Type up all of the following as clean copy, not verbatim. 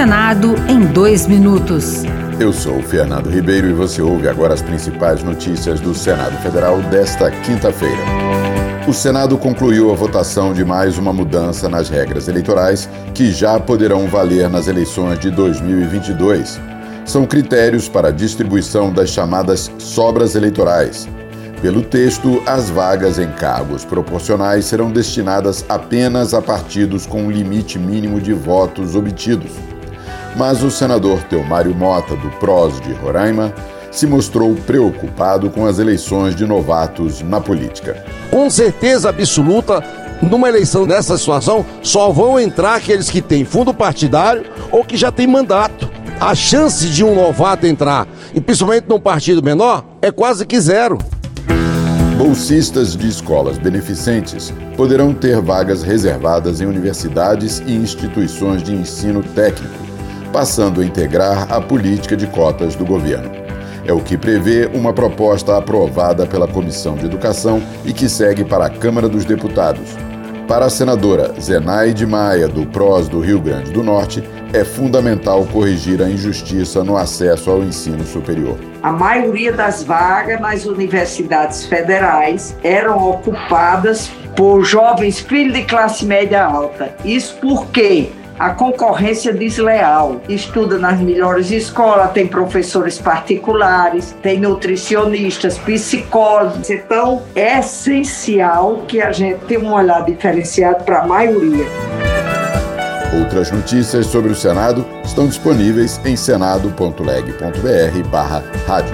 Senado em 2 minutos. Eu sou o Fernando Ribeiro e você ouve agora as principais notícias do Senado Federal desta quinta-feira. O Senado concluiu a votação de mais uma mudança nas regras eleitorais que já poderão valer nas eleições de 2022. São critérios para a distribuição das chamadas sobras eleitorais. Pelo texto, as vagas em cargos proporcionais serão destinadas apenas a partidos com um limite mínimo de votos obtidos. Mas o senador Teomário Mota, do PROS de Roraima, se mostrou preocupado com as eleições de novatos na política. Com certeza absoluta, numa eleição dessa situação, só vão entrar aqueles que têm fundo partidário ou que já têm mandato. A chance de um novato entrar, e principalmente num partido menor, é quase que zero. Bolsistas de escolas beneficentes poderão ter vagas reservadas em universidades e instituições de ensino técnico, passando a integrar a política de cotas do governo. É o que prevê uma proposta aprovada pela Comissão de Educação e que segue para a Câmara dos Deputados. Para a senadora Zenaide Maia, do PROS do Rio Grande do Norte, é fundamental corrigir a injustiça no acesso ao ensino superior. A maioria das vagas nas universidades federais eram ocupadas por jovens filhos de classe média alta. Isso porque a concorrência desleal. Estuda nas melhores escolas, tem professores particulares, tem nutricionistas, psicólogos. Então, é essencial que a gente tenha um olhar diferenciado para a maioria. Outras notícias sobre o Senado estão disponíveis em senado.leg.br/rádio.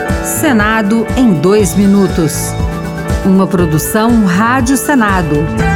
Senado em 2 minutos. Uma produção Rádio Senado.